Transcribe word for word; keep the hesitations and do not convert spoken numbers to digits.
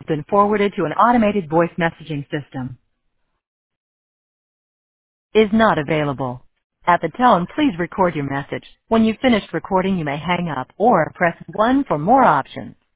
been forwarded to an automated voice messaging system. Is not available. At the tone, please record your message. When you've finished recording, you may hang up or press one for more options.